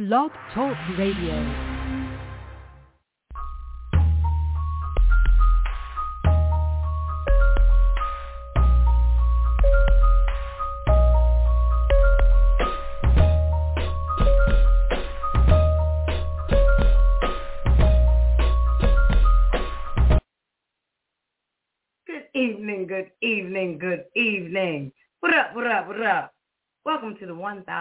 Blog Talk Radio. Good evening. What up? Welcome to the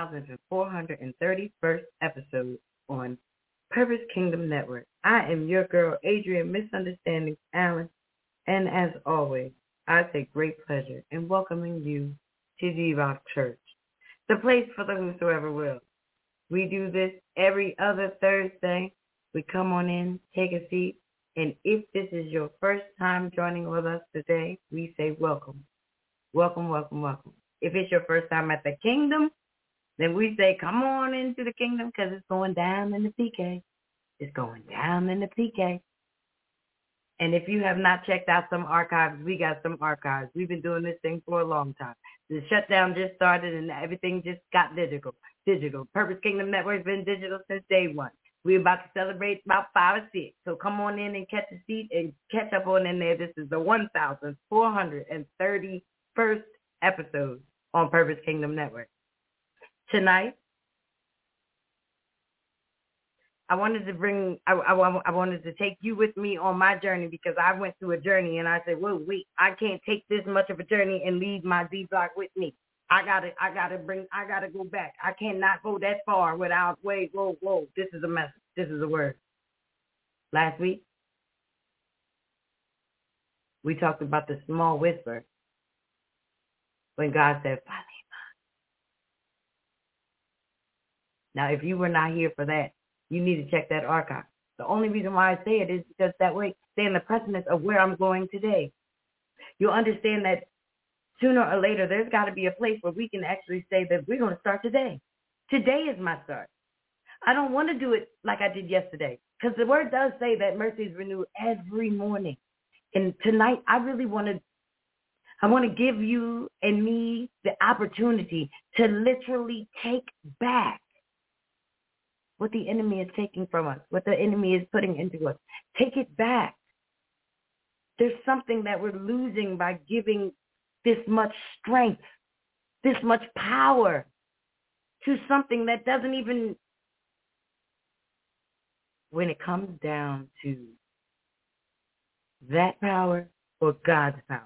1431st episode on Purpose Kingdom Network. I am your girl, Adrian Misunderstandings Allen, and as always, I take great pleasure in welcoming you to G-Rock Church, the place for the whosoever will. We do this every other Thursday. We come on in, take a seat, and if this is your first time joining with us today, we say welcome. Welcome. If it's your first time at the kingdom, then we say come on into the kingdom because it's going down in the PK. It's going down in the PK. And if you have not checked out some archives, we got some archives. We've been doing this thing for a long time. The shutdown just started and everything just got digital. Purpose Kingdom Network has been digital since day one. We're about to celebrate about 5 or 6. So come on in and catch a seat and catch up on in there. This is the 1431st episode on Purpose Kingdom Network. Tonight, I wanted to take you with me on my journey because I went through a journey and I said, whoa, wait, I can't take this much of a journey and leave my D-Block with me. I gotta go back. I cannot go that far without, whoa, this is a message. This is a word. Last week, we talked about the small whisper when God said, Falima. Now, if you were not here for that, you need to check that archive. The only reason why I say it is because that way, stay in the precedence of where I'm going today. You'll understand that sooner or later, there's got to be a place where we can actually say that we're going to start today. Today is my start. I don't want to do it like I did yesterday because the word does say that mercy is renewed every morning. And tonight, I want to give you and me the opportunity to literally take back what the enemy is taking from us, what the enemy is putting into us. Take it back. There's something that we're losing by giving this much strength, this much power to something that doesn't even, when it comes down to that power or God's power,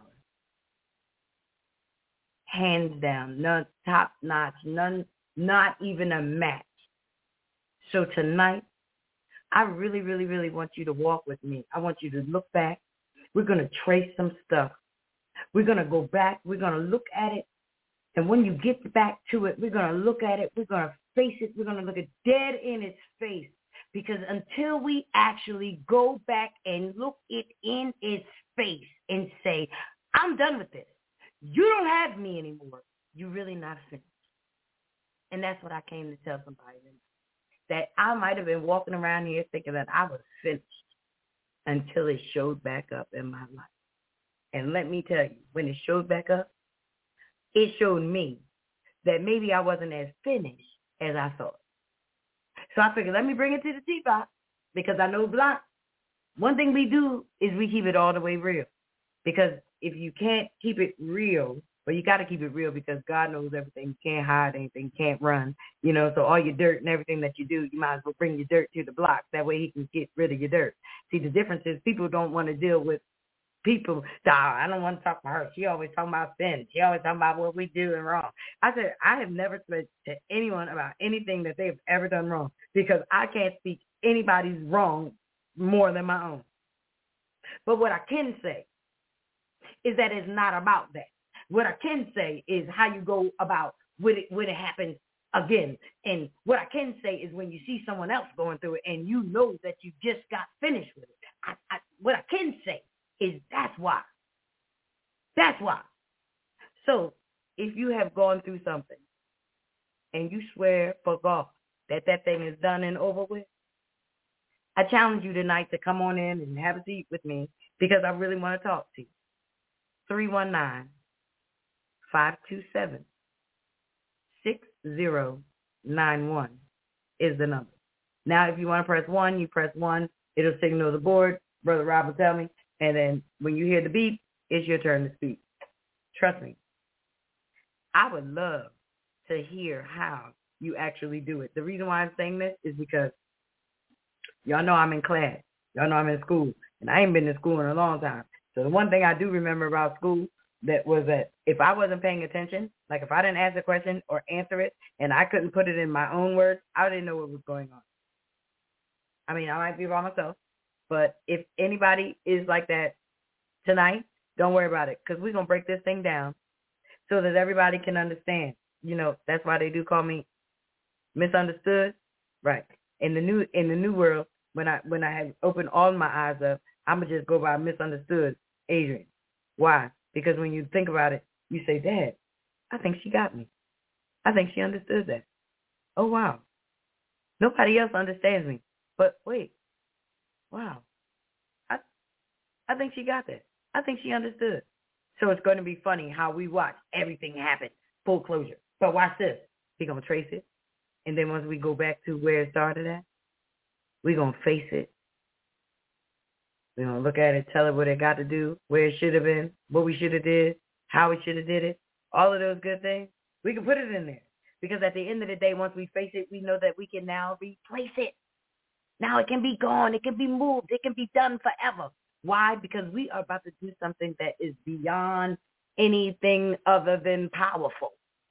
hands down, none top notch, none, not even a match. So tonight, I really want you to walk with me. I want you to look back. We're going to trace some stuff. We're going to go back. We're going to look at it. And when you get back to it, we're going to look at it. We're going to face it. We're going to look it dead in its face. Because until we actually go back and look it in its face and say, I'm done with this. You don't have me anymore. You're really not finished. And that's what I came to tell somebody. That I might have been walking around here thinking that I was finished until it showed back up in my life. And let me tell you, when it showed back up, it showed me that maybe I wasn't as finished as I thought. So I figured, let me bring it to the T-Box because I know Block. One thing we do is we keep it all the way real. Because if you can't keep it real, well, you got to keep it real because God knows everything. You can't hide anything, can't run. So all your dirt and everything that you do, you might as well bring your dirt to the block. That way he can get rid of your dirt. See, the difference is people don't want to deal with people. I don't want to talk to her. She always talking about sin. She always talking about what we do and wrong. I said, I have never said to anyone about anything that they've ever done wrong because I can't speak anybody's wrong more than my own. But what I can say is that it's not about that. What I can say is how you go about when it happens again. And what I can say is when you see someone else going through it and you know that you just got finished with it. What I can say is that's why. That's why. So if you have gone through something and you swear for God that thing is done and over with, I challenge you tonight to come on in and have a seat with me because I really want to talk to you. 319-527-6091. is the number. Now, if you want to press 1, you press 1. It'll signal the board. Brother Rob will tell me. And then when you hear the beep, it's your turn to speak. Trust me. I would love to hear how you actually do it. The reason why I'm saying this is because y'all know I'm in class. Y'all know I'm in school. And I ain't been in school in a long time. So the one thing I do remember about school that was that if I wasn't paying attention, like if I didn't ask a question or answer it and I couldn't put it in my own words, I didn't know what was going on. I mean, I might be by myself, but if anybody is like that tonight, don't worry about it because we're going to break this thing down so that everybody can understand. You know, that's why they do call me misunderstood. Right. In the new world, when I have opened all my eyes up, I'm going to just go by misunderstood Adrian. Why? Because when you think about it, you say, Dad, I think she got me. I think she understood that. Oh, wow. Nobody else understands me. But wait. Wow. I think she got that. I think she understood. So it's going to be funny how we watch everything happen. Full closure. But watch this. We're going to trace it. And then once we go back to where it started at, we're going to face it. We're going to look at it, tell it what it got to do, where it should have been, what we should have did, how we should have did it, all of those good things. We can put it in there. Because at the end of the day, once we face it, we know that we can now replace it. Now it can be gone. It can be moved. It can be done forever. Why? Because we are about to do something that is beyond anything other than powerful.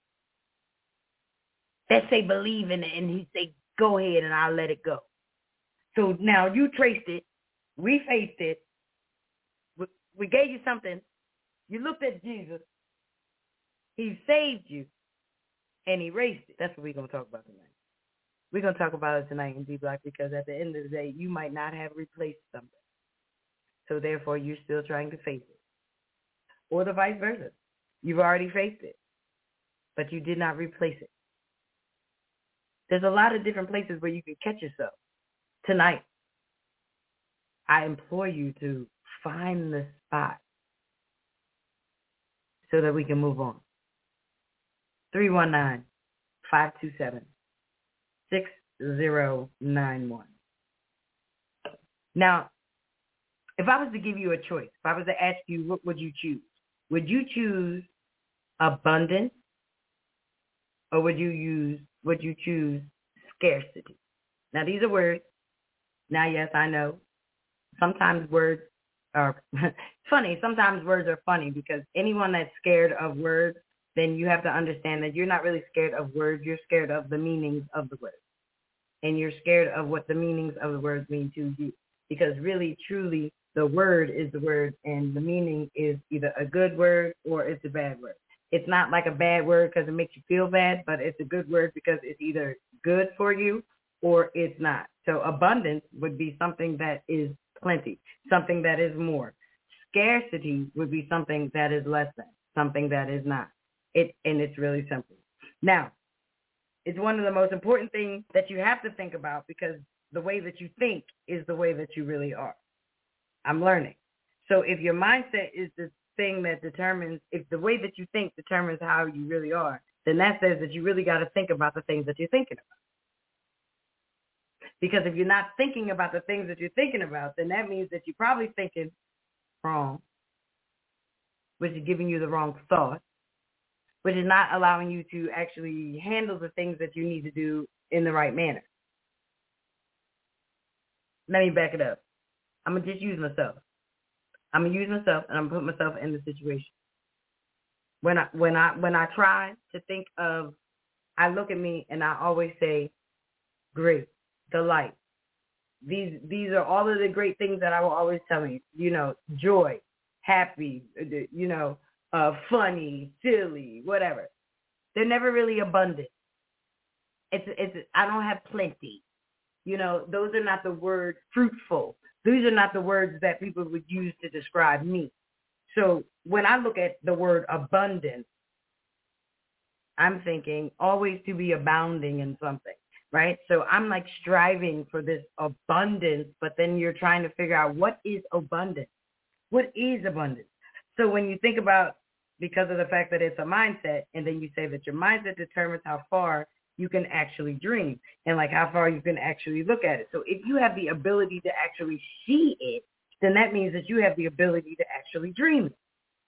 Let's say believe in it, and he say, go ahead, and I'll let it go. So now you traced it. We faced it. We gave you something. You looked at Jesus. He saved you, and he erased it. That's what we're going to talk about tonight. We're going to talk about it tonight in D-Block because at the end of the day, you might not have replaced something. So therefore, you're still trying to face it. Or the vice versa. You've already faced it, but you did not replace it. There's a lot of different places where you can catch yourself. Tonight, I implore you to find the spot so that we can move on. 319-527-6091. Now, if I was to give you a choice, if I was to ask you, what would you choose? Would you choose abundance or would you choose scarcity? Now, these are words. Now, yes, I know. Sometimes words are funny. Sometimes words are funny because anyone that's scared of words, then you have to understand that you're not really scared of words. You're scared of the meanings of the words. And you're scared of what the meanings of the words mean to you. Because really, truly, the word is the word, and the meaning is either a good word or it's a bad word. It's not like a bad word because it makes you feel bad, but it's a good word because it's either good for you or it's not. So abundance would be something that is plenty, something that is more. Scarcity would be something that is less than, something that is not. And it's really simple. Now, it's one of the most important things that you have to think about because the way that you think is the way that you really are. I'm learning. So if your mindset is the thing that determines, if the way that you think determines how you really are, then that says that you really got to think about the things that you're thinking about. Because if you're not thinking about the things that you're thinking about, then that means that you're probably thinking wrong, which is giving you the wrong thought, which is not allowing you to actually handle the things that you need to do in the right manner. Let me back it up. I'm going to just use myself. I'm going to use myself, and I'm going to put myself in the situation. When I try to think of, I look at me, and I always say, great, delight. These are all of the great things that I will always tell you. You know, joy, happy, you know, funny, silly, whatever. They're never really abundant. I don't have plenty. You know, those are not the words fruitful. These are not the words that people would use to describe me. So when I look at the word abundance, I'm thinking always to be abounding in something, right? So I'm like striving for this abundance, but then you're trying to figure out what is abundance? What is abundance? So when you think about, because of the fact that it's a mindset, and then you say that your mindset determines how far you can actually dream and like how far you can actually look at it. So if you have the ability to actually see it, then that means that you have the ability to actually dream it.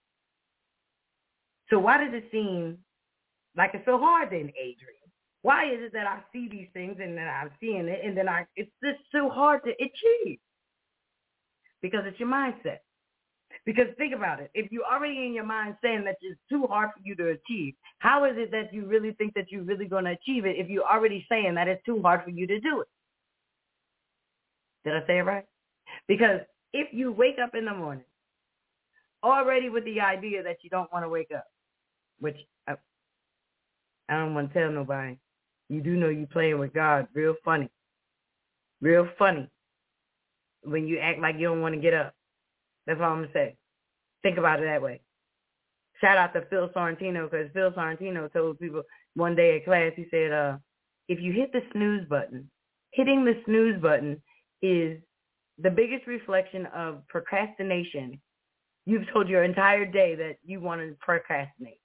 So why does it seem like it's so hard then, Adrian? Why is it that I see these things and then I'm seeing it and then it's just so hard to achieve? Because it's your mindset. Because think about it. If you're already in your mind saying that it's too hard for you to achieve, how is it that you really think that you're really going to achieve it if you're already saying that it's too hard for you to do it? Did I say it right? Because if you wake up in the morning already with the idea that you don't want to wake up, which I don't want to tell nobody, you do know you playing with God real funny. Real funny when you act like you don't want to get up. That's all I'm going to say. Think about it that way. Shout out to Phil Sorrentino, because Phil Sorrentino told people one day at class, he said, if you hit the snooze button, hitting the snooze button is the biggest reflection of procrastination. You've told your entire day that you want to procrastinate.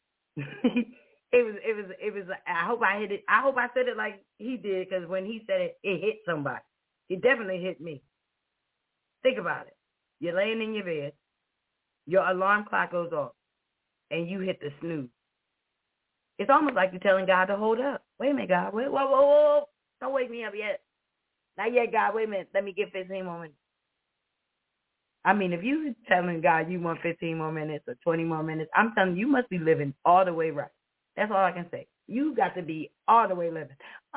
It was, I hope I hit it. I hope I said it like he did, because when he said it, it hit somebody. It definitely hit me. Think about it. You're laying in your bed, your alarm clock goes off, and you hit the snooze. It's almost like you're telling God to hold up. Wait a minute, God. Wait, whoa. Don't wake me up yet. Not yet, God. Wait a minute. Let me get 15 more minutes. I mean, if you're telling God you want 15 more minutes or 20 more minutes, I'm telling you, you must be living all the way right. That's all I can say. You got to be all the way living.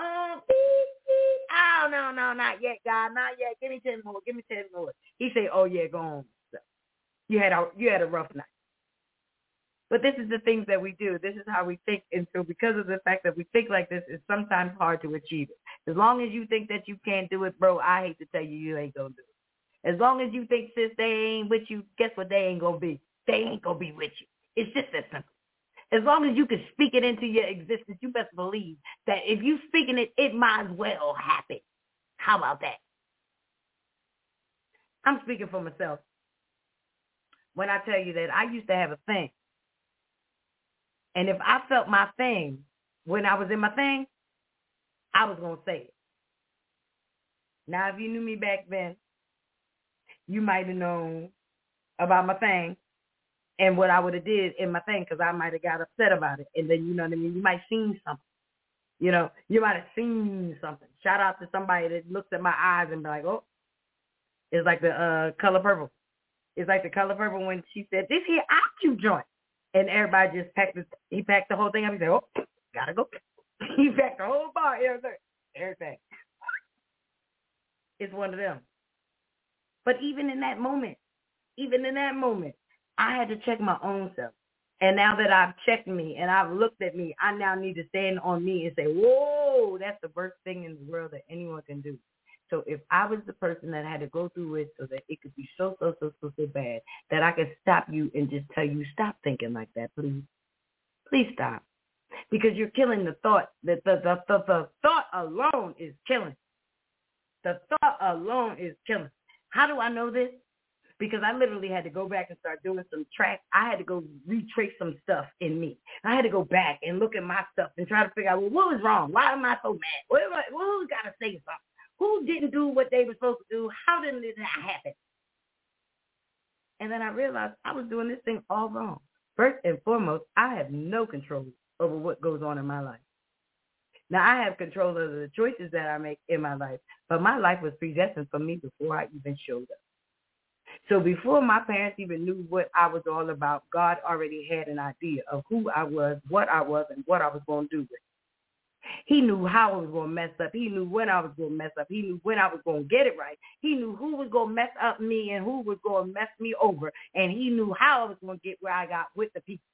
Oh, no, not yet, God. Not yet. Give me 10 more. Give me 10 more. He say, oh, yeah, go on. You had a rough night. But this is the things that we do. This is how we think. And so because of the fact that we think like this, it's sometimes hard to achieve it. As long as you think that you can't do it, bro, I hate to tell you, you ain't going to do it. As long as you think, sis, they ain't with you, guess what they ain't going to be? They ain't going to be with you. It's just that simple. As long as you can speak it into your existence, you best believe that if you speaking it, it might as well happen. How about that? I'm speaking for myself when I tell you that I used to have a thing. And if I felt my thing when I was in my thing, I was going to say it. Now, if you knew me back then, you might have known about my thing and what I would have did in my thing, because I might have got upset about it. And then, you know what I mean, you might have seen something. You know, you might have seen something. Shout out to somebody that looks at my eyes and be like, oh, it's like the Color Purple. It's like the Color Purple when she said, this here IQ joint. And everybody just packed the whole thing up. He said, oh, gotta go. He packed the whole bar, everything. It's one of them. But even in that moment, I had to check my own self. And now that I've checked me and I've looked at me, I now need to stand on me and say, whoa, that's the worst thing in the world that anyone can do. So if I was the person that had to go through it so that it could be so bad that I could stop you and just tell you, stop thinking like that, please. Please stop. Because you're killing the thought. The thought alone is killing. The thought alone is killing. How do I know this? Because I literally had to go back and start doing some tracks. I had to go retrace some stuff in me. I had to go back and look at my stuff and try to figure out, well, what was wrong? Why am I so mad? Who's got to say something? Who didn't do what they were supposed to do? How did it happen? And then I realized I was doing this thing all wrong. First and foremost, I have no control over what goes on in my life. Now, I have control over the choices that I make in my life, but my life was predestined for me before I even showed up. So before my parents even knew what I was all about, God already had an idea of who I was, and what I was going to do with it. He knew how I was going to mess up. He knew when I was going to mess up. He knew when I was going to get it right. He knew who was going to mess up me and who was going to mess me over. And he knew how I was going to get where I got with the people.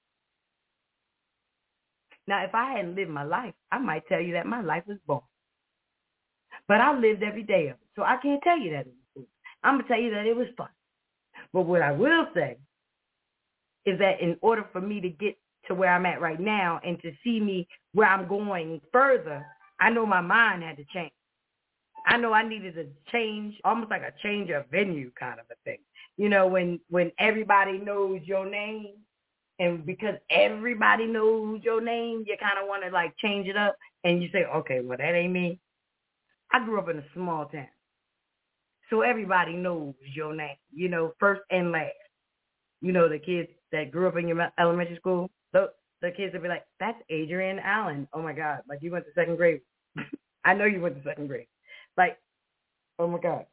Now, if I hadn't lived my life, I might tell you that my life was boring. But I lived every day of it. So I can't tell you that it was cool. I'm going to tell you that it was fun. But what I will say is that in order for me to get to where I'm at right now and to see me where I'm going further, I know my mind had to change. I know I needed to change, almost like a change of venue kind of a thing. You know, when everybody knows your name, and because everybody knows your name, you kind of want to like change it up. And you say, okay, well, that ain't me. I grew up in a small town. So everybody knows your name, first and last. The kids that grew up in your elementary school, the kids will be like, that's Adrian Allen. Oh, my God. Like, you went to second grade. I know you went to second grade. Like, oh, my God.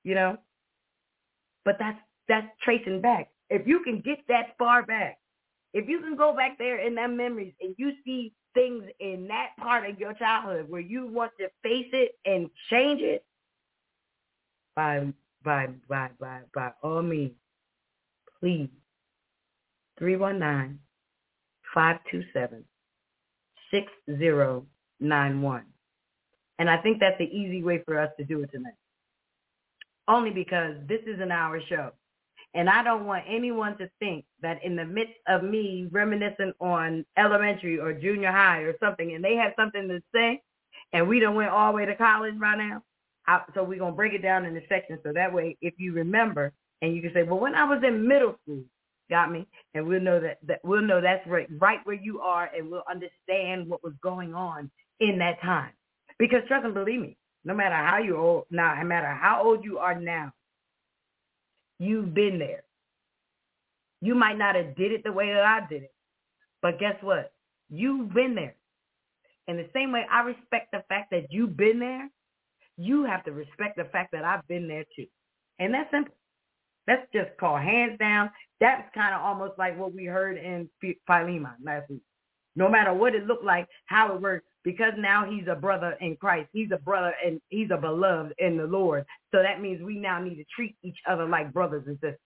But that's tracing back. If you can get that far back, if you can go back there in them memories and you see things in that part of your childhood where you want to face it and change it, by all means, please, 319-527-6091. And I think that's the easy way for us to do it tonight. Only because this is an hour show. And I don't want anyone to think that in the midst of me reminiscing on elementary or junior high or something, and they have something to say, and we done went all the way to college by now, so we're going to break it down into sections. So that way, if you remember, and you can say, well, when I was in middle school, got me? And we'll know we'll know that's right where you are, and we'll understand what was going on in that time. Because trust and believe me, no matter how you're old now, no matter how old you are now, you've been there. You might not have did it the way that I did it, but guess what? You've been there. In the same way I respect the fact that you've been there, you have to respect the fact that I've been there too. And that's simple. That's just called hands down. That's kind of almost like what we heard in Philemon last week. No matter what it looked like, how it worked, because now he's a brother in Christ. He's a brother and he's a beloved in the Lord. So that means we now need to treat each other like brothers and sisters.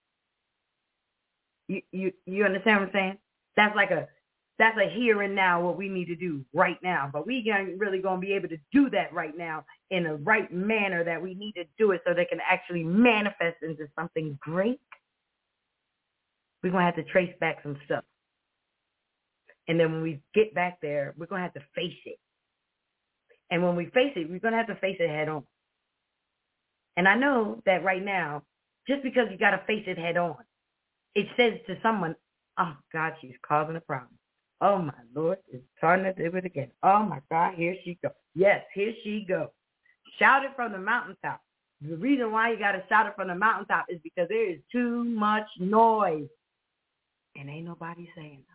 You understand what I'm saying? That's a here and now what we need to do right now. But we ain't really going to be able to do that right now in the right manner that we need to do it so they can actually manifest into something great. We're going to have to trace back some stuff. And then when we get back there, we're going to have to face it. And when we face it, we're going to have to face it head on. And I know that right now, just because you got to face it head on, it says to someone, oh, God, she's causing a problem. Oh, my Lord, it's starting to do it again. Oh, my God, here she goes. Yes, here she goes. Shout it from the mountaintop. The reason why you got to shout it from the mountaintop is because there is too much noise. And ain't nobody saying nothing.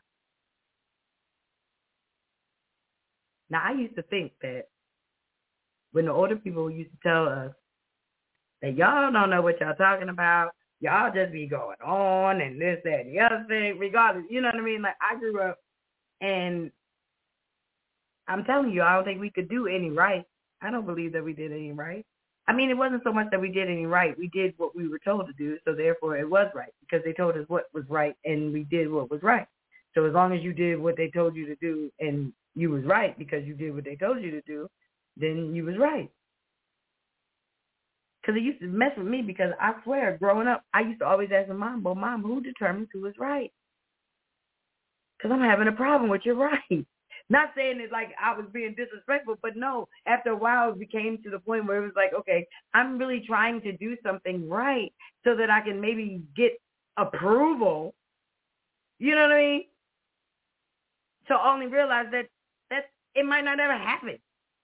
Now, I used to think that when the older people used to tell us that y'all don't know what y'all talking about, y'all just be going on and this, that, and the other thing, regardless. You know what I mean? Like, I grew up, and I'm telling you, I don't think we could do any right. I don't believe that we did any right. I mean, it wasn't so much that we did any right. We did what we were told to do, so therefore it was right because they told us what was right, and we did what was right. So as long as you did what they told you to do and you was right because you did what they told you to do, then you was right. Because it used to mess with me because I swear, growing up, I used to always ask my mom, well, Mom, who determines who is right? Because I'm having a problem with your right. Not saying it like I was being disrespectful, but no, after a while it became to the point where it was like, okay, I'm really trying to do something right so that I can maybe get approval. You know what I mean? So I only realize that it might not ever happen.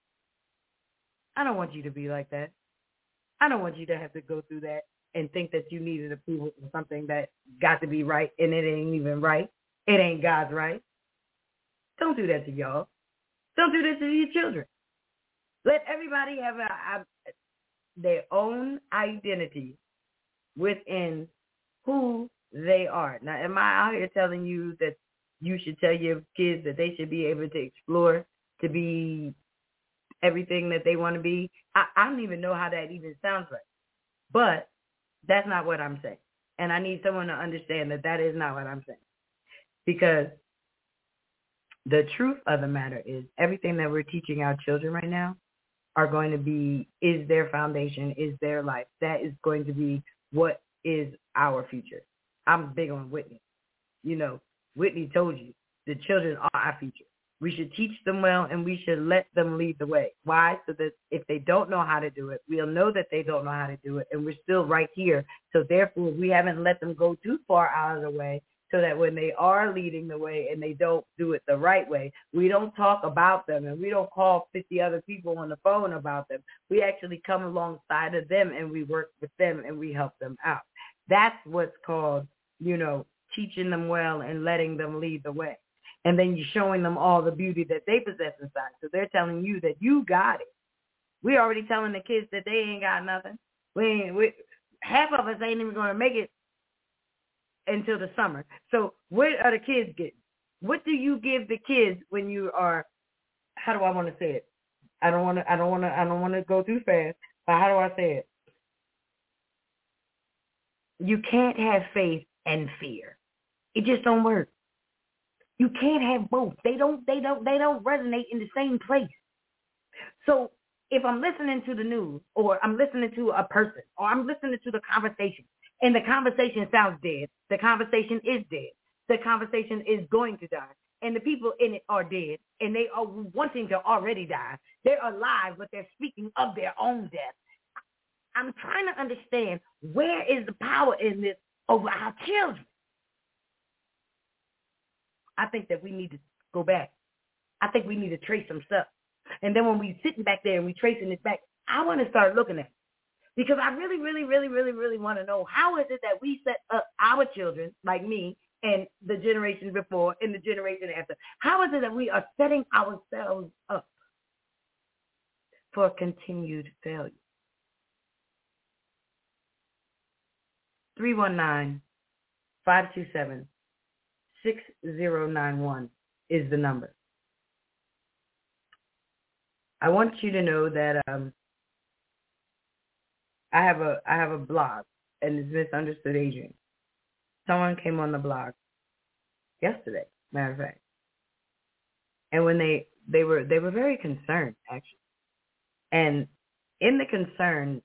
I don't want you to be like that. I don't want you to have to go through that and think that you needed approval for something that got to be right and it ain't even right. It ain't God's right. Don't do that to y'all. Don't do this to your children. Let everybody have their own identity within who they are. Now, am I out here telling you that you should tell your kids that they should be able to explore, to be everything that they want to be? I don't even know how that even sounds right. But that's not what I'm saying. And I need someone to understand that that is not what I'm saying. Because the truth of the matter is everything that we're teaching our children right now are going to be, is their foundation, is their life. That is going to be what is our future. I'm big on Whitney. You know, Whitney told you the children are our future. We should teach them well, and we should let them lead the way. Why? So that if they don't know how to do it, we'll know that they don't know how to do it, and we're still right here. So therefore, we haven't let them go too far out of the way. so that when they are leading the way and they don't do it the right way, we don't talk about them and we don't call 50 other people on the phone about them. We actually come alongside of them and we work with them and we help them out. That's what's called, teaching them well and letting them lead the way. And then you're showing them all the beauty that they possess inside. So they're telling you that you got it. We're already telling the kids that they ain't got nothing. Half of us ain't even going to make it until the summer. So what are the kids getting? What do you give the kids when you are, how do I want to say it? I don't want to go too fast, but how do I say it? You can't have faith and fear. It just don't work. You can't have both. They don't resonate in the same place. So if I'm listening to the news or I'm listening to a person or I'm listening to the conversation and the conversation sounds dead, the conversation is dead. The conversation is going to die. And the people in it are dead and they are wanting to already die. They're alive, but they're speaking of their own death. I'm trying to understand, where is the power in this over our children? I think that we need to go back. I think we need to trace some stuff. And then when we sitting back there and we tracing this back, I want to start looking at it. Because I really, really, really, really, really want to know, how is it that we set up our children, like me, and the generation before and the generation after? How is it that we are setting ourselves up for continued failure? 319-527-6091 is the number. I want you to know that I have a blog, and it's Misunderstood Adrian. Someone came on the blog yesterday, matter of fact, and when they were very concerned, actually, and in the concern,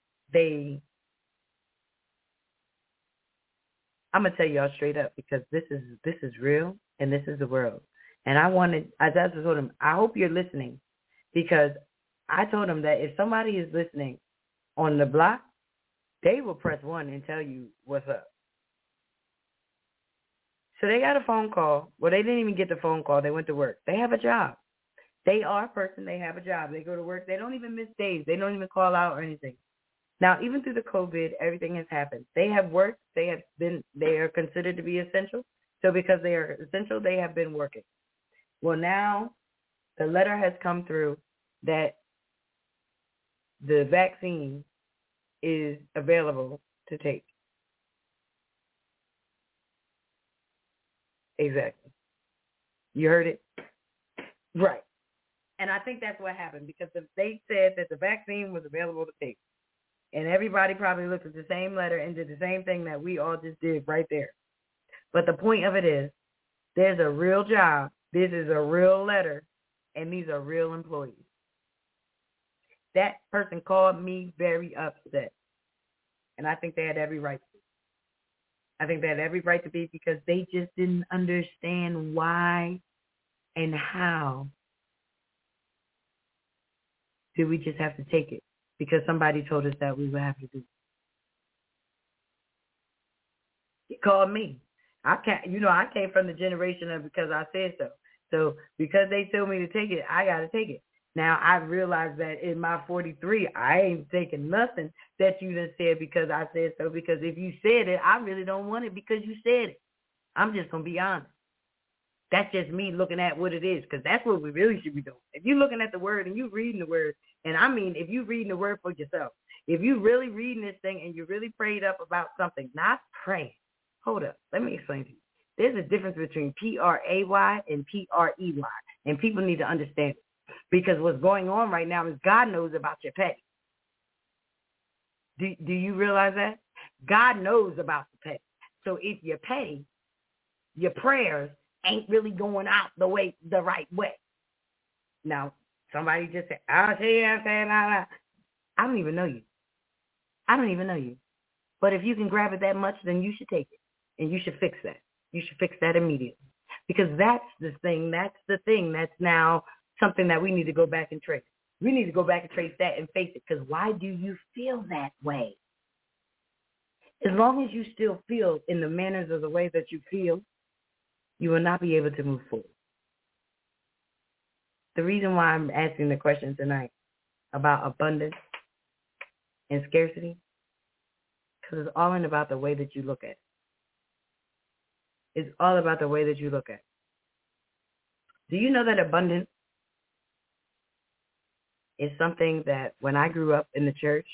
I'm gonna tell y'all straight up, because this is real and this is the world, and I just told them, I hope you're listening, because I told them that if somebody is listening on the block, they will press 1 and tell you what's up. So they got a phone call. Well, they didn't even get the phone call. They went to work. They have a job. They are a person. They have a job. They go to work. They don't even miss days. They don't even call out or anything. Now, even through the COVID, everything has happened. They have worked. They are considered to be essential. So because they are essential, they have been working. Well, now the letter has come through that the vaccine is available to take. Exactly. You heard it? Right. And I think that's what happened, because they said that the vaccine was available to take. And everybody probably looked at the same letter and did the same thing that we all just did right there. But the point of it is, there's a real job. This is a real letter. And these are real employees. That person called me very upset. And I think they had every right to be. I think they had every right to be, because they just didn't understand why and how did we just have to take it, because somebody told us that we would have to do it. He called me. I came from the generation of because I said so. So because they told me to take it, I got to take it. Now, I realized that in my 43, I ain't taking nothing that you done said because I said so, because if you said it, I really don't want it because you said it. I'm just going to be honest. That's just me looking at what it is, because that's what we really should be doing. If you're looking at the word and you're reading the word, and I mean if you're reading the word for yourself, if you're really reading this thing and you're really prayed up about something, not praying. Hold up. Let me explain to you. There's a difference between P-R-A-Y and P-R-E-Y, and people need to understand it. Because what's going on right now is God knows about your petty. Do you realize that? God knows about the petty. So if you're petty, your prayers ain't really going out the right way. Now, somebody just said, I don't even know you. I don't even know you. But if you can grab it that much, then you should take it. And you should fix that. You should fix that immediately. Because that's the thing that's now something that we need to go back and trace. We need to go back and trace that and face it. Because why do you feel that way? As long as you still feel in the manners of the way that you feel, you will not be able to move forward. The reason why I'm asking the question tonight about abundance and scarcity, because it's all in about the way that you look at it. It's all about the way that you look at it. Do you know that abundance is something that when I grew up in the church,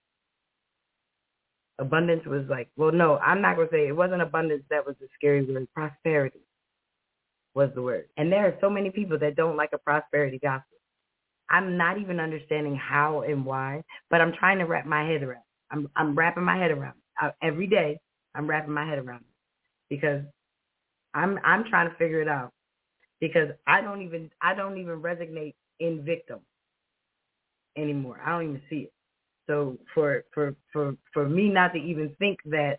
abundance was like, well, no, I'm not going to say it wasn't abundance that was the scary word. Prosperity was the word. And there are so many people that don't like a prosperity gospel. I'm not even understanding how and why, but I'm trying to wrap my head around it. I'm wrapping my head around it. Every day I'm wrapping my head around it because I'm trying to figure it out because I don't even resonate in victim anymore. I don't even see it. So for me not to even think that,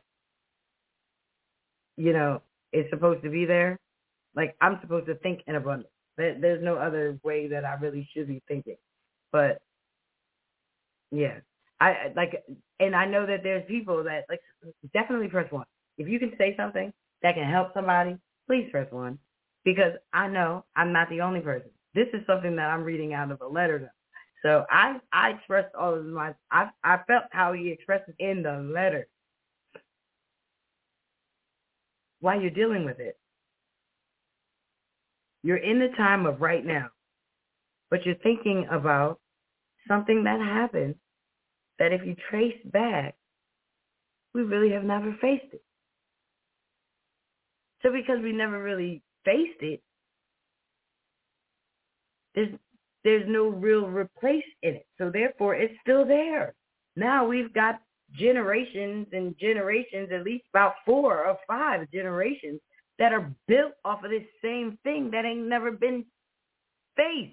you know, it's supposed to be there, like I'm supposed to think in abundance. There's no other way that I really should be thinking. But yeah, I like, and I know that there's people that like definitely press one. If you can say something that can help somebody, please press one, because I know I'm not the only person. This is something that I'm reading out of a letter to. So I expressed all of my, I felt how he expressed it in the letter. While you're dealing with it, you're in the time of right now, but you're thinking about something that happened that if you trace back, we really have never faced it. So because we never really faced it, there's no real replace in it. So therefore, it's still there. Now we've got generations and generations, at least about 4 or 5 generations that are built off of this same thing that ain't never been faced.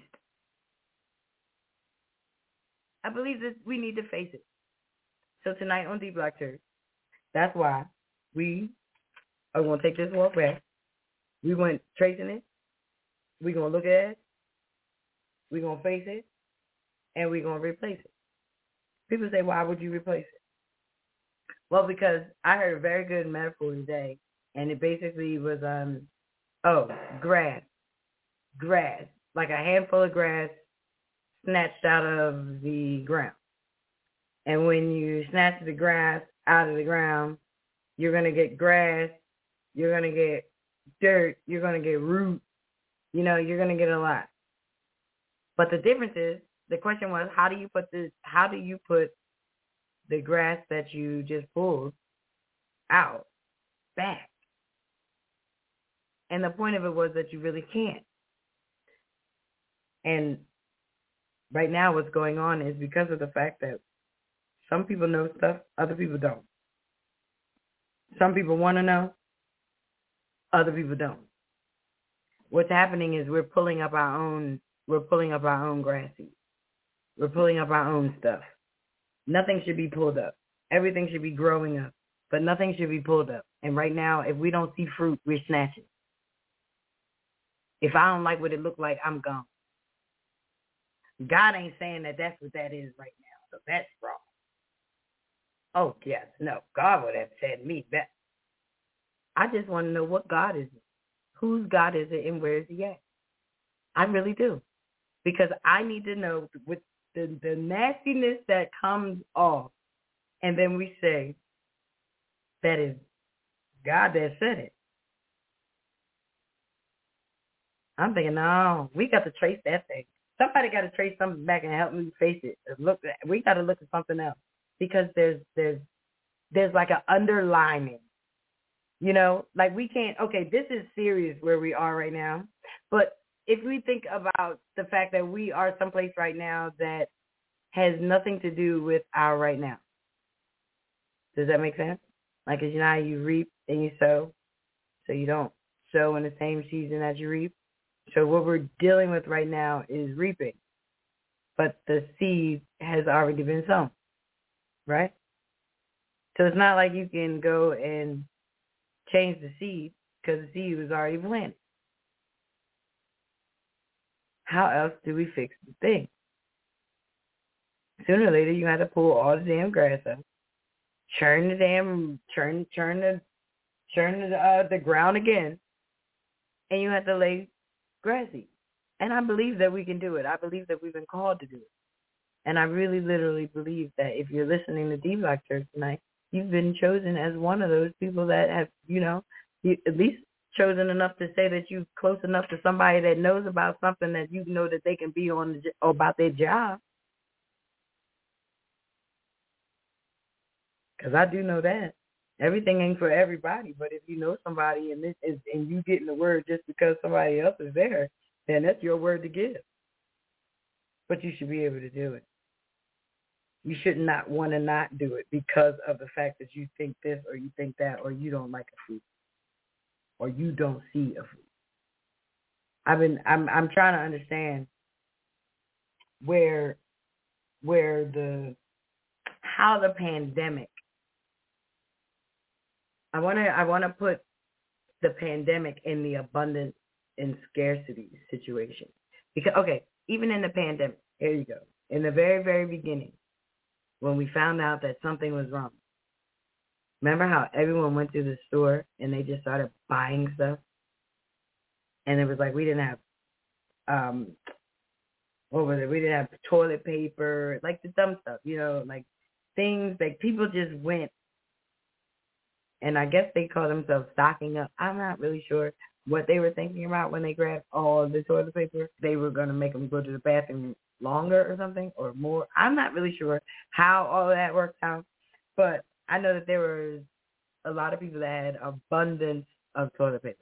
I believe that we need to face it. So tonight on D-Block Church, that's why we are going to take this walk back. We went tracing it. We're going to look at it. We're going to face it. And we're going to replace it. People say, why would you replace it? Well, because I heard a very good metaphor today, and it basically was, grass, like a handful of grass snatched out of the ground. And when you snatch the grass out of the ground, you're going to get grass, you're going to get dirt, you're going to get root, you're going to get a lot. But the difference is, the question was, how do you put the grass that you just pulled out back? And the point of it was that you really can't. And right now what's going on is because of the fact that some people know stuff, other people don't. Some people want to know, other people don't. What's happening is we're pulling up our own grass seeds. We're pulling up our own stuff. Nothing should be pulled up. Everything should be growing up, but nothing should be pulled up. And right now, if we don't see fruit, we're snatching. If I don't like what it looked like, I'm gone. God ain't saying that that's what that is right now, so that's wrong. Oh, yes, no, God would have said me that. I just want to know what God is it. Whose God is it and where is he at? I really do. Because I need to know with the nastiness that comes off, and then we say, that is God that said it. I'm thinking, no, we got to trace that thing. Somebody got to trace something back and help me face it. We got to look at something else because there's like an underlining, like we can't. Okay, this is serious where we are right now, but if we think about the fact that we are someplace right now that has nothing to do with our right now, does that make sense? Like, as you know how you reap and you sow, so you don't sow in the same season as you reap. So what we're dealing with right now is reaping, but the seed has already been sown, right? So it's not like you can go and change the seed because the seed was already planted. How else do we fix the thing? Sooner or later, you have to pull all the damn grass up, churn the ground again, and you have to lay grass seed. And I believe that we can do it. I believe that we've been called to do it. And I really literally believe that if you're listening to D-Block Church tonight, you've been chosen as one of those people that have, you at least chosen enough to say that you're close enough to somebody that knows about something that you know that they can be on about their job. Because I do know that. Everything ain't for everybody, but if you know somebody and this is, and you getting the word just because somebody else is there, then that's your word to give. But you should be able to do it. You should not want to not do it because of the fact that you think this or you think that or you don't like a fruit or you don't see a fruit. I'm trying to understand how the pandemic. I want to put the pandemic in the abundance and scarcity situation. Because even in the pandemic, here you go. In the very, very beginning, when we found out that something was wrong, remember how everyone went to the store and they just started buying stuff? And it was like we didn't have, what was it? We didn't have toilet paper, like the dumb stuff, like things that people just went. And I guess they call themselves stocking up. I'm not really sure what they were thinking about when they grabbed all the toilet paper. They were going to make them go to the bathroom longer or something or more. I'm not really sure how all of that worked out. But I know that there was a lot of people that had abundance of toilet paper.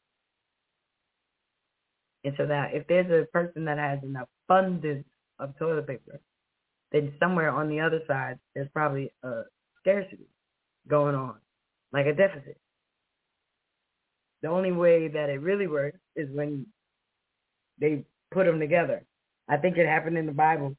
And so now if there's a person that has an abundance of toilet paper, then somewhere on the other side, there's probably a scarcity going on, like a deficit. The only way that it really works is when they put them together. I think it happened in the Bible.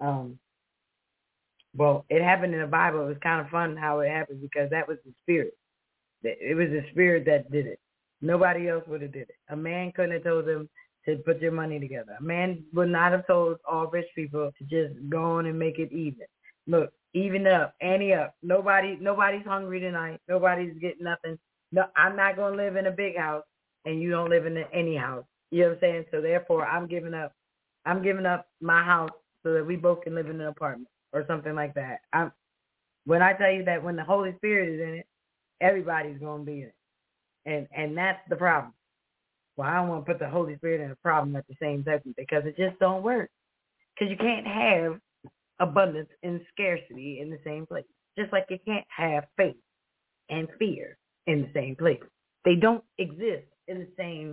Well, it happened in the Bible. It was kind of fun how it happened because that was the Spirit. It was the Spirit that did it. Nobody else would have did it. A man couldn't have told them to put your money together. A man would not have told all rich people to just go on and make it even. Look, even up, ante up. Nobody's hungry tonight. Nobody's getting nothing. No, I'm not going to live in a big house, and you don't live in any house. You know what I'm saying? So therefore, I'm giving up my house so that we both can live in an apartment or something like that. When I tell you that when the Holy Spirit is in it, everybody's going to be in it. And that's the problem. Well, I don't want to put the Holy Spirit in a problem at the same time because it just don't work. Because you can't have abundance and scarcity in the same place. Just like you can't have faith and fear in the same place. They don't exist in the same.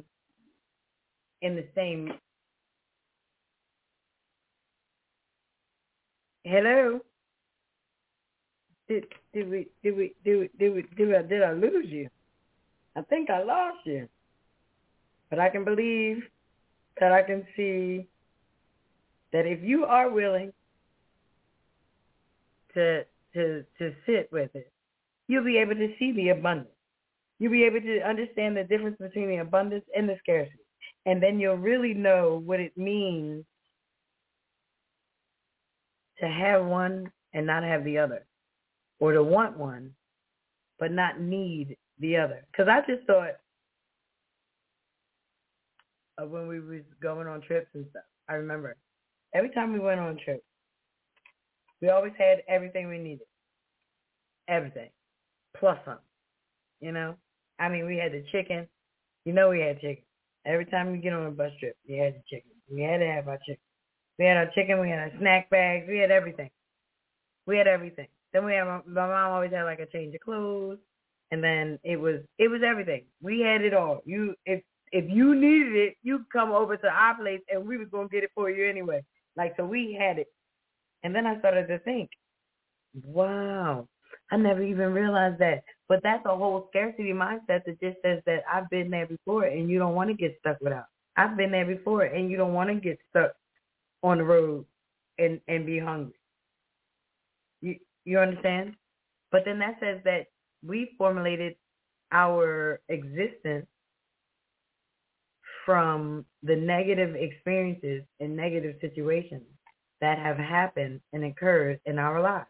Hello? Did I lose you? I think I lost you. But I can believe that I can see that if you are willing to sit with it, you'll be able to see the abundance. You'll be able to understand the difference between the abundance and the scarcity. And then you'll really know what it means to have one and not have the other, or to want one but not need the other. Because I just thought of when we was going on trips and stuff. I remember every time we went on trips, we always had everything we needed. Everything. Plus something. I mean, we had the chicken. We had chicken. Every time we get on a bus trip, we had the chicken. We had to have our chicken. We had our chicken. We had our snack bags. We had everything. Then we had my mom always had like a change of clothes, and then it was everything. We had it all. If you needed it, you could come over to our place, and we was gonna get it for you anyway. So we had it. And then I started to think, wow, I never even realized that. But that's a whole scarcity mindset that just says that I've been there before, and you don't want to get stuck without. I've been there before, and you don't want to get stuck on the road and be hungry. You understand? But then that says that we formulated our existence from the negative experiences and negative situations that have happened and occurred in our lives.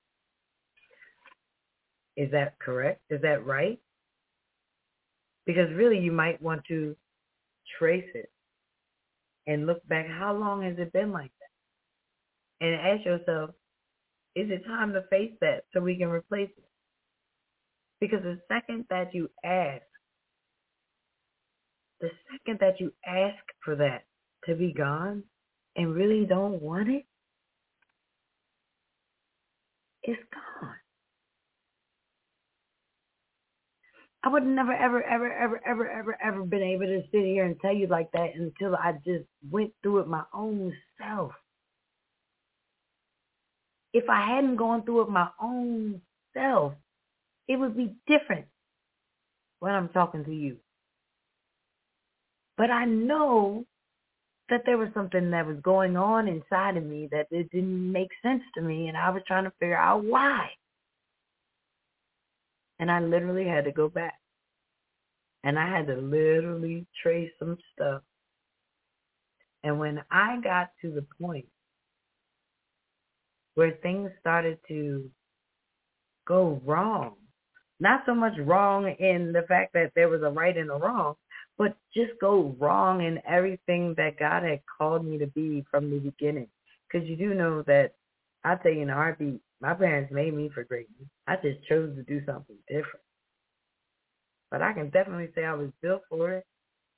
Is that correct? Is that right? Because really you might want to trace it and look back. How long has it been like that? And ask yourself, is it time to face that so we can replace it? Because the second that you ask for that to be gone and really don't want it, it's gone. I would never, ever, ever, ever, ever, ever, ever been able to sit here and tell you like that until I just went through it my own self. If I hadn't gone through it my own self, it would be different when I'm talking to you. But I know that there was something that was going on inside of me that it didn't make sense to me, and I was trying to figure out why. And I literally had to go back. And I had to literally trace some stuff. And when I got to the point where things started to go wrong, not so much wrong in the fact that there was a right and a wrong, but just go wrong in everything that God had called me to be from the beginning. Because you do know that, I'll tell you in a heartbeat, my parents made me for greatness. I just chose to do something different. But I can definitely say I was built for it.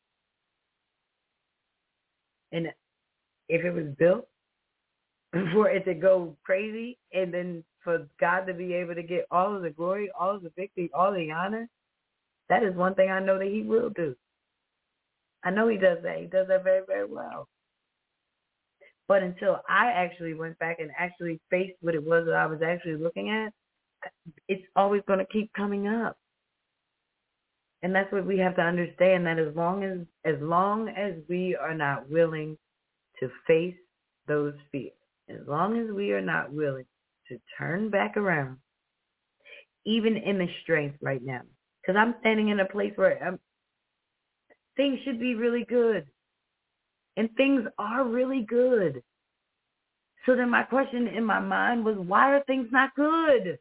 And if it was built for it to go crazy and then for God to be able to get all of the glory, all of the victory, all the honor, that is one thing I know that he will do. I know he does that. He does that very, very well. But until I actually went back and actually faced what it was that I was actually looking at, it's always going to keep coming up. And that's what we have to understand, that as long as we are not willing to face those fears, as long as we are not willing to turn back around, even in the strength right now, because I'm standing in a place where things should be really good. And things are really good. So then my question in my mind was, why are things not good?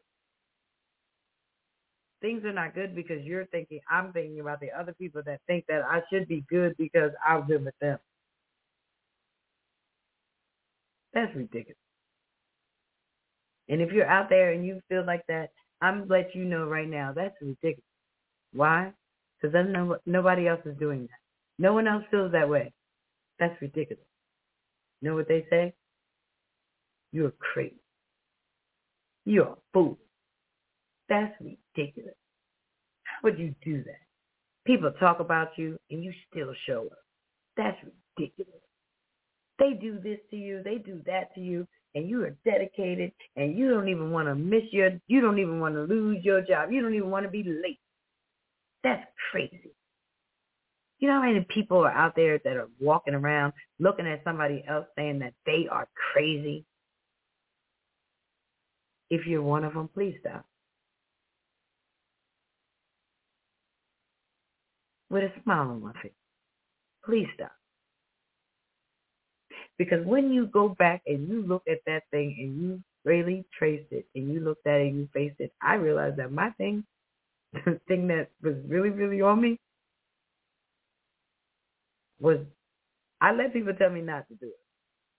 Things are not good because I'm thinking about the other people that think that I should be good because I've been with them. That's ridiculous. And if you're out there and you feel like that, I'm let you know right now, that's ridiculous. Why? Because nobody else is doing that. No one else feels that way. That's ridiculous. You know what they say? You're crazy. You're a fool. That's ridiculous. How would you do that? People talk about you and you still show up. That's ridiculous. They do this to you. They do that to you. And you are dedicated and you don't even want to you don't even want to lose your job. You don't even want to be late. That's crazy. You know how many people are out there that are walking around looking at somebody else saying that they are crazy? If you're one of them, please stop. With a smile on my face. Please stop. Because when you go back and you look at that thing and you really traced it and you looked at it and you faced it, I realized that my thing, the thing that was really, really on me, was I let people tell me not to do it.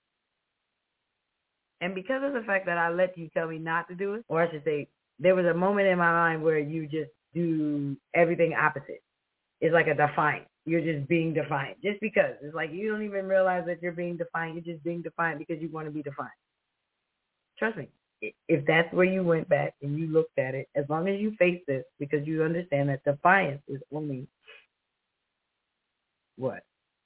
And because of the fact that I let you tell me not to do it, or I should say, there was a moment in my mind where you just do everything opposite. It's like a defiant. You're just being defiant. Just because. It's like you don't even realize that you're being defiant. You're just being defiant because you want to be defiant. Trust me. If that's where you went back and you looked at it, as long as you face this, because you understand that defiance is only what?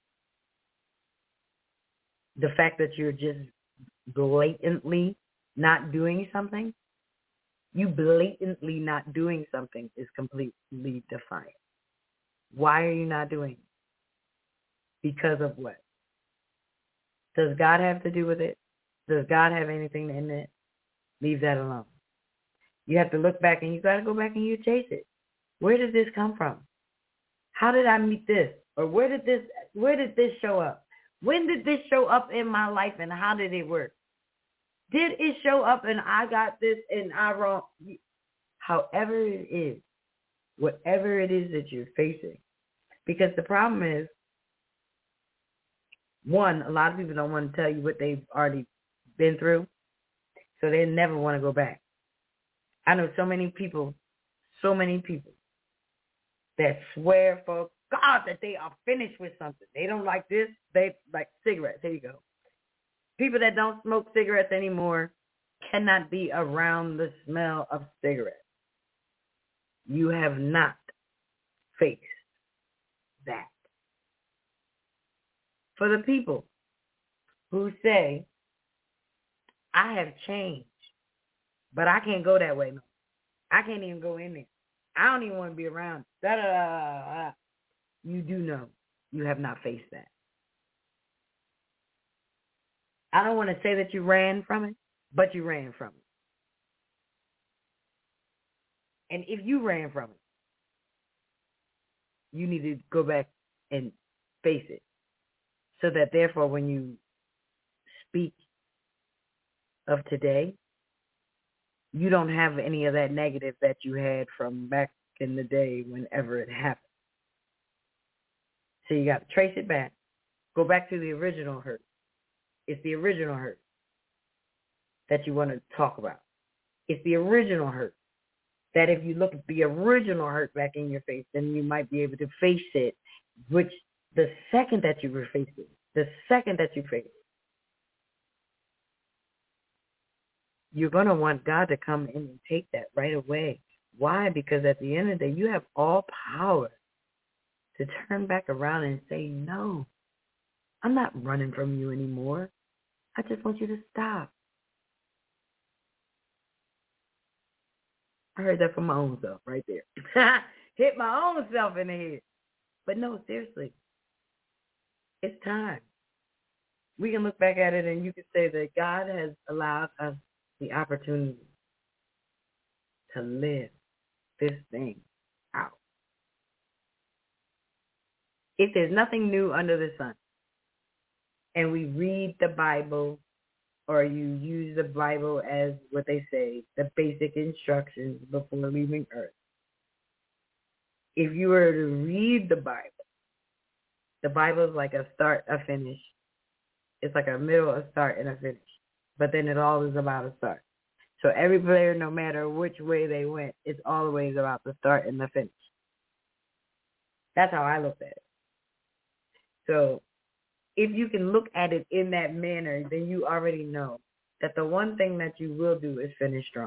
The fact that you're just blatantly not doing something. You blatantly not doing something is completely defiant. Why are you not doing it? Because of what? Does God have to do with it? Does God have anything in it? Leave that alone. You have to look back and you got to go back and you chase it. Where did this come from? How did I meet this? Or where did this show up? When did this show up in my life and how did it work? Did it show up and I got this and I wrong? However it is, whatever it is that you're facing. Because the problem is, One, a lot of people don't want to tell you what they've already been through, so they never want to go back. I know so many people that swear for God that they are finished with something. They don't like this. They like cigarettes. There you go. People that don't smoke cigarettes anymore cannot be around the smell of cigarettes. You have not faced that. For the people who say, I have changed, but I can't go that way no. I can't even go in there. I don't even want to be around. Da, da, da, da. You do know you have not faced that. I don't want to say that you ran from it, but you ran from it. And if you ran from it, you need to go back and face it. So that therefore when you speak of today, you don't have any of that negative that you had from back in the day whenever it happened. So you got to trace it back. Go back to the original hurt. It's the original hurt that you want to talk about. It's the original hurt that if you look at the original hurt back in your face, then you might be able to face it, which the second that you face it, you're going to want God to come in and take that right away. Why? Because at the end of the day, you have all power to turn back around and say, no, I'm not running from you anymore. I just want you to stop. I heard that from my own self right there. Hit my own self in the head. But no, seriously, it's time. We can look back at it and you can say that God has allowed us the opportunity to live this thing out. If there's nothing new under the sun, and we read the Bible, or you use the Bible as what they say, the basic instructions before leaving earth. If you were to read the Bible is like a start, a finish. It's like a middle, a start, and a finish. But then it all is about a start. So every player, no matter which way they went, it's always about the start and the finish. That's how I looked at it. So if you can look at it in that manner, then you already know that the one thing that you will do is finish strong.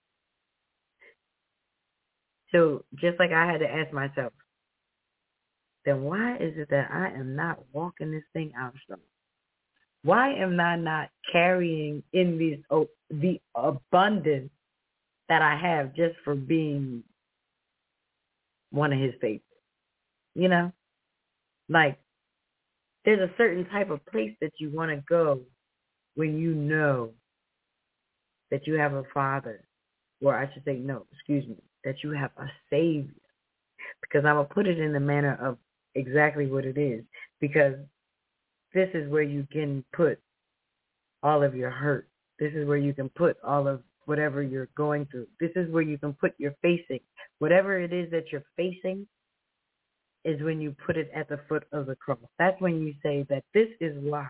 So just like I had to ask myself, then why is it that I am not walking this thing out strong? Why am I not carrying in the abundance that I have just for being one of his favorites? You know? Like, there's a certain type of place that you want to go when you know that you have a father, or I should say, that you have a savior. Because I'm going to put it in the manner of exactly what it is. Because this is where you can put all of your hurt. This is where you can put all of whatever you're going through. This is where you can put your facing. Whatever it is that you're facing is when you put it at the foot of the cross. That's when you say that this is why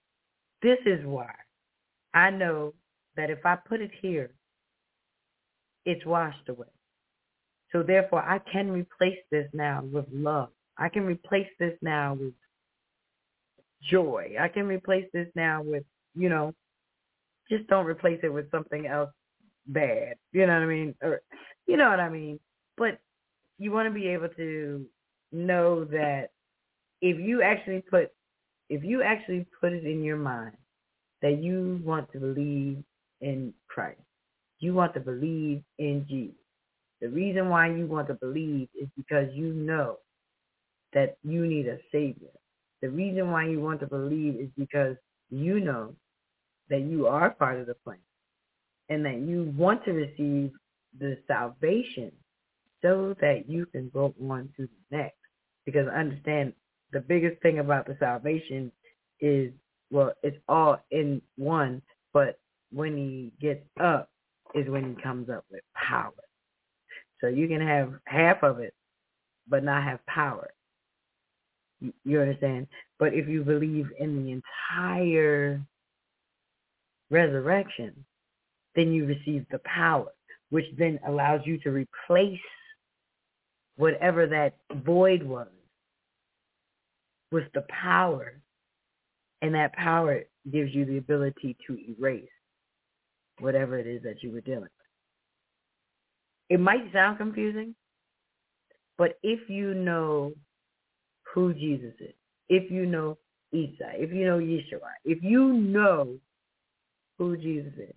I know that if I put it here, it's washed away. So therefore, I can replace this now with love. I can replace this now with joy. I can replace this now with, just don't replace it with something else bad. You know what I mean? Or, you know what I mean? But you want to be able to know that if you actually put it in your mind that you want to believe in Christ, you want to believe in Jesus. The reason why you want to believe is because you know that you need a Savior. The reason why you want to believe is because you know that you are part of the plan and that you want to receive the salvation so that you can go on to the next. Because understand, the biggest thing about the salvation is, well, it's all in one, but when he gets up is when he comes up with power. So you can have half of it, but not have power. You understand? But if you believe in the entire resurrection, then you receive the power, which then allows you to replace whatever that void was with the power, and that power gives you the ability to erase whatever it is that you were dealing with. It might sound confusing, but if you know who Jesus is, if you know Isa, if you know Yeshua, if you know who Jesus is,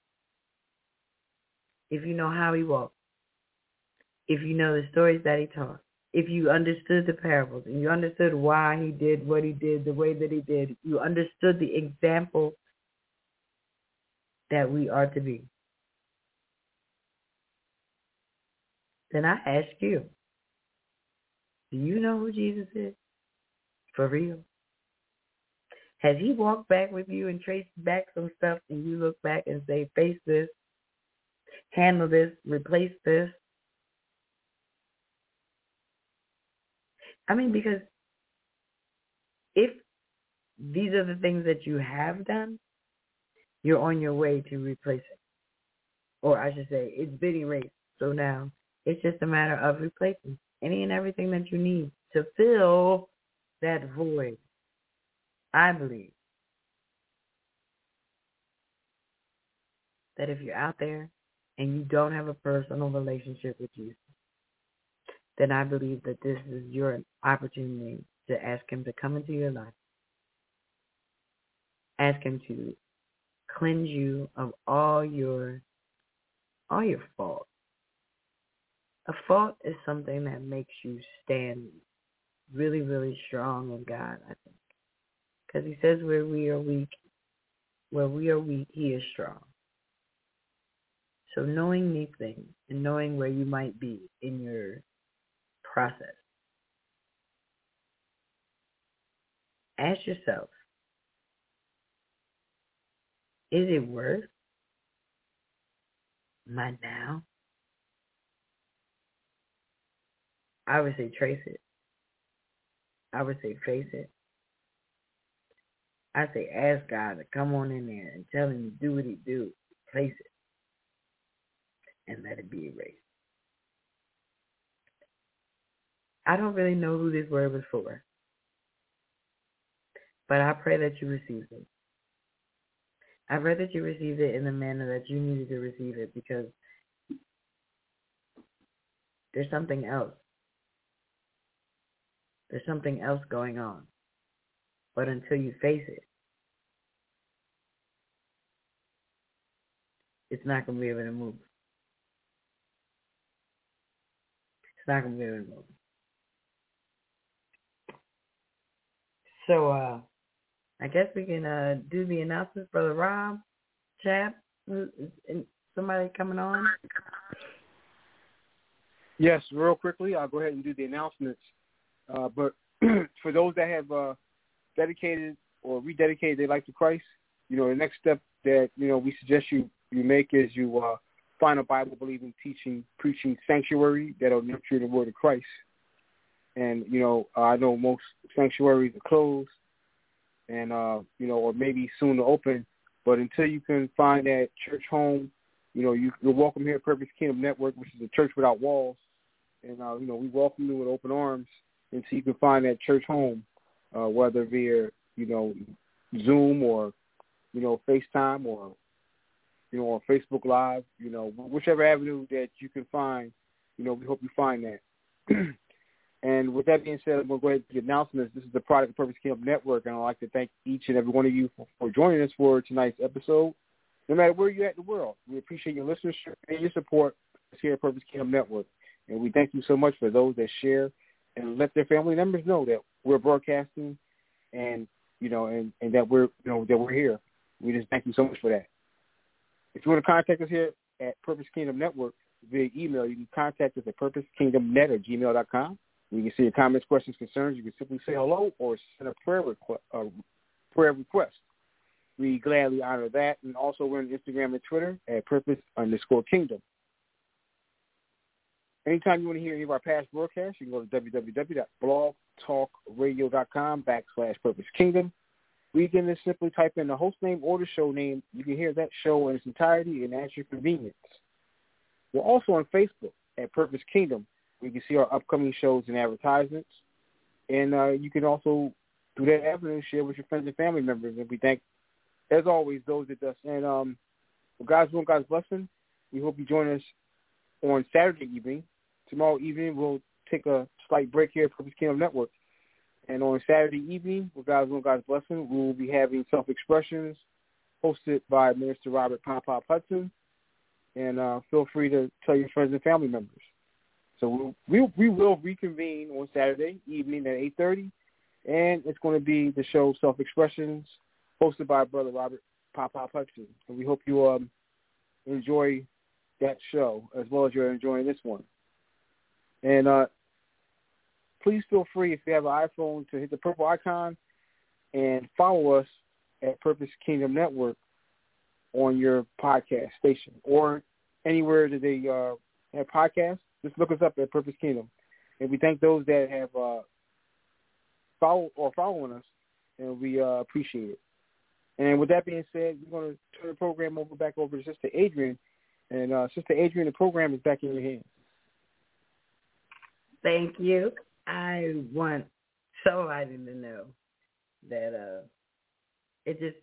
if you know how he walked, if you know the stories that he taught, if you understood the parables and you understood why he did what he did the way that he did, you understood the example that we are to be, then I ask you, do you know who Jesus is? For real? Has he walked back with you and traced back some stuff and you look back and say, face this, handle this, replace this? I mean, because if these are the things that you have done, you're on your way to replace it. Or I should say, it's been erased. So now it's just a matter of replacing any and everything that you need to fill that void. I believe that if you're out there and you don't have a personal relationship with Jesus, then I believe that this is your opportunity to ask him to come into your life. Ask him to cleanse you of all your faults. A fault is something that makes you stand really, really strong in God, I think. Because he says where we are weak, he is strong. So knowing these things and knowing where you might be in your process, ask yourself, is it worth my now? I would say trace it. I would say face it. I say ask God to come on in there and tell him to do what he do. Place it. And let it be erased. I don't really know who this word was for, but I pray that you receive it. I pray that you receive it in the manner that you needed to receive it, because there's something else. There's something else going on. But until you face it, it's not going to be able to move. It's not going to be able to move. So, I guess we can do the announcements. Brother Rob, Chap, somebody coming on? Yes, real quickly, I'll go ahead and do the announcements. But for those that have dedicated or rededicated their life to Christ, the next step that, we suggest you make is you find a Bible-believing, teaching, preaching sanctuary that will nurture the word of Christ. And, I know most sanctuaries are closed and, or maybe soon to open. But until you can find that church home, you're welcome here at Purpose Kingdom Network, which is a church without walls. And, we welcome you with open arms until you can find that church home, whether via, Zoom or, FaceTime or, on Facebook Live, whichever avenue that you can find, we hope you find that. And with that being said, I'm going to go ahead and do the announcements. This is the product of Purpose Kingdom Network, and I'd like to thank each and every one of you for joining us for tonight's episode. No matter where you're at in the world, we appreciate your listenership and your support here at Purpose Kingdom Network. And we thank you so much for those that share and let their family members know that we're broadcasting and, and that we're, that we're here. We just thank you so much for that. If you want to contact us here at Purpose Kingdom Network via email, you can contact us at purposekingdomnet@gmail.com. You can see your comments, questions, concerns. You can simply say hello or send a prayer request. We gladly honor that. And also we're on Instagram and Twitter at Purpose_Kingdom. Anytime you want to hear any of our past broadcasts, you can go to blogtalkradio.com/Purpose Kingdom. We can just simply type in the host name or the show name. You can hear that show in its entirety and at your convenience. We're also on Facebook at Purpose Kingdom, where you can see our upcoming shows and advertisements. And you can also, through that avenue, share with your friends and family members. And we thank, as always, those that does. And for God's will, God's blessing, we hope you join us on Saturday evening. Tomorrow evening, we'll take a slight break here at Purpose Kingdom Network. And on Saturday evening, with God's will, God's blessing, we will be having Self-Expressions hosted by Minister Robert Pop Hudson. And feel free to tell your friends and family members. So we will reconvene on Saturday evening at 8:30, and it's going to be the show Self-Expressions hosted by Brother Robert Pop Hudson. And we hope you enjoy that show as well as you're enjoying this one. And please feel free, if you have an iPhone, to hit the purple icon and follow us at Purpose Kingdom Network on your podcast station or anywhere that they have podcasts. Just look us up at Purpose Kingdom. And we thank those that have following us, and we appreciate it. And with that being said, we're going to turn the program back over to Sister Adrian. And Sister Adrian, the program is back in your hands. Thank you. I want somebody to know that it's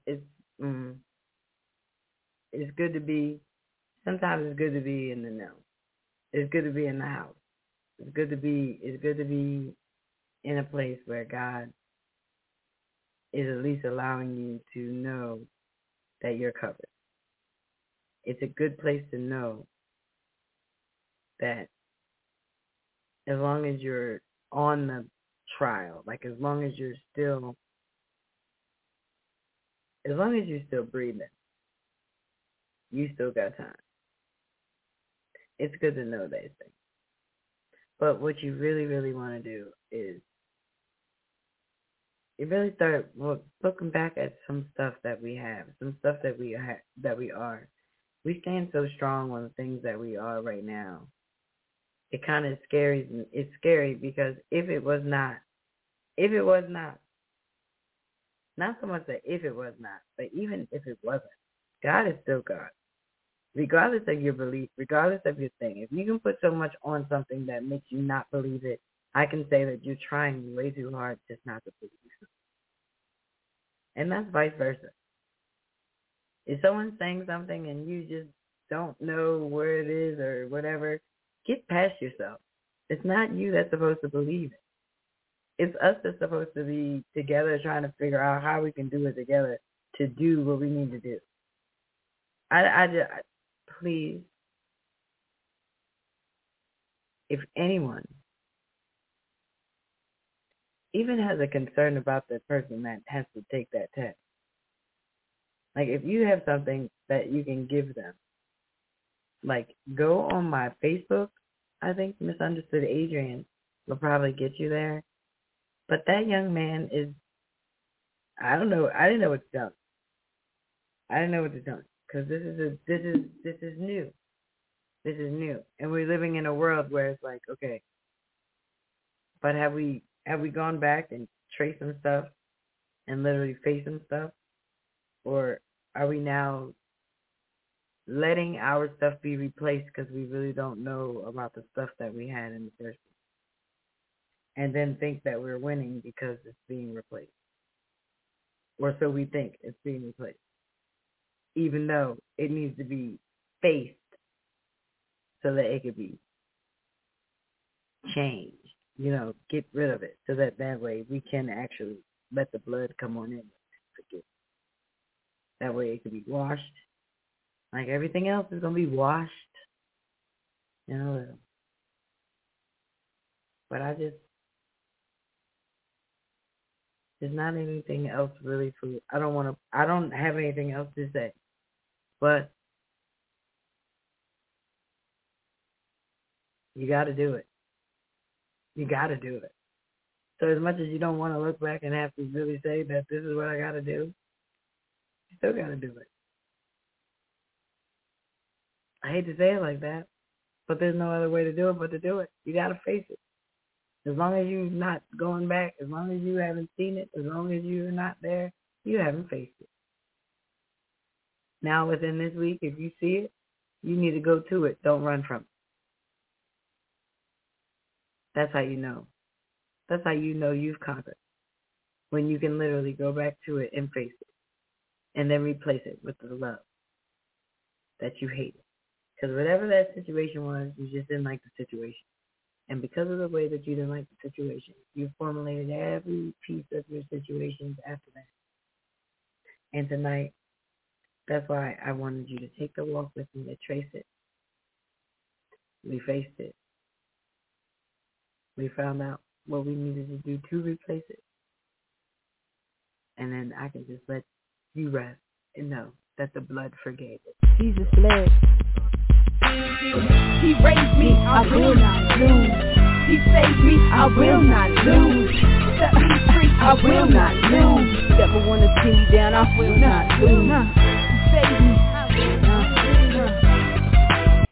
good to be. Sometimes it's good to be in the know. It's good to be in the house. It's good to be in a place where God is at least allowing you to know that you're covered. It's a good place to know that as long as you're on the trial, like as long as you're still breathing, you still got time. It's good to know those things. But what you really, really want to do is you really start looking back at some stuff that we have, some stuff that we are. We stand so strong on the things that we are right now. It kind of scary. It's scary because if it was not, not so much that if it was not, but even if it wasn't, God is still God. Regardless of your belief, regardless of your thing, if you can put so much on something that makes you not believe it, I can say that you're trying way too hard just not to believe it. And that's vice versa. If someone's saying something and you just don't know where it is or whatever, get past yourself. It's not you that's supposed to believe it. It's us that's supposed to be together trying to figure out how we can do it together to do what we need to do. Please, if anyone even has a concern about the person that has to take that test, like if you have something that you can give them, like go on my Facebook. I think Misunderstood Adrian will probably get you there. But that young man is, I don't know. I didn't know what to tell him. I didn't know what to tell him because this is new. This is new, and we're living in a world where it's like, okay, but have we gone back and traced some stuff and literally faced some stuff, or are we now letting our stuff be replaced because we really don't know about the stuff that we had in the first place, and then think that we're winning because it's being replaced, or so we think it's being replaced, even though it needs to be faced so that it could be changed, get rid of it so that way we can actually let the blood come on in and forgive. That way it can be washed. Like everything else is going to be washed in a little. But there's not anything else really for you. I don't have anything else to say. But you got to do it. You got to do it. So as much as you don't want to look back and have to really say that this is what I got to do, you still got to do it. I hate to say it like that, but there's no other way to do it but to do it. You got to face it. As long as you're not going back, as long as you haven't seen it, as long as you're not there, you haven't faced it. Now within this week, if you see it, you need to go to it. Don't run from it. That's how you know. That's how you know you've conquered. When you can literally go back to it and face it. And then replace it with the love that you hated. Because whatever that situation was, you just didn't like the situation. And because of the way that you didn't like the situation, you formulated every piece of your situations after that. And tonight, that's why I wanted you to take the walk with me to trace it. We faced it. We found out what we needed to do to replace it. And then I can just let you rest and know that the blood forgave it. Jesus bled. He raised me, I will not lose. He saved me, I will not lose. Set me free, I will not lose. Never wanna see me down, I will not lose. He saved me.